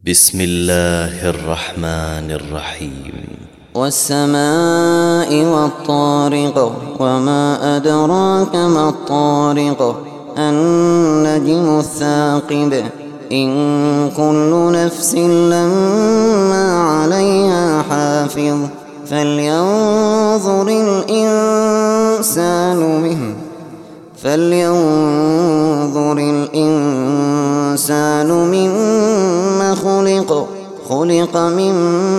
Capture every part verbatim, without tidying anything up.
بسم الله الرحمن الرحيم. والسماء والطارق وما أدراك ما الطارق النجم الثاقب إن كل نفس لما عليها حافظ فلينظر الإنسان منه فلينظر الإنسان مما خلق خلق من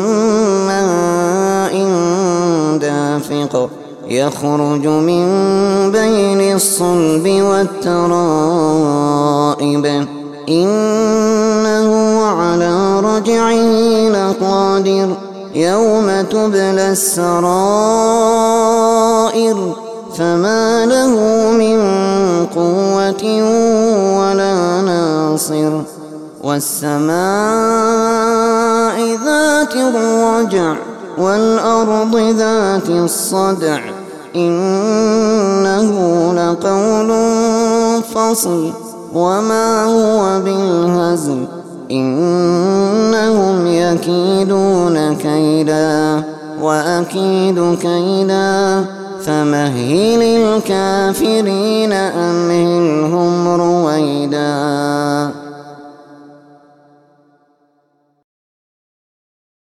ماء دافق يخرج من بين الصلب والترائب إنه على رجعه لقادر يوم تبلى السرائر فما له من قوة ولا ناصر والسماء ذات الرجع والأرض ذات الصدع إنه لقول فصل وما هو بالهزل إنهم يكيدون كيدا وأكيد كيدا فمهل الكافرين أمهلهم رويدا.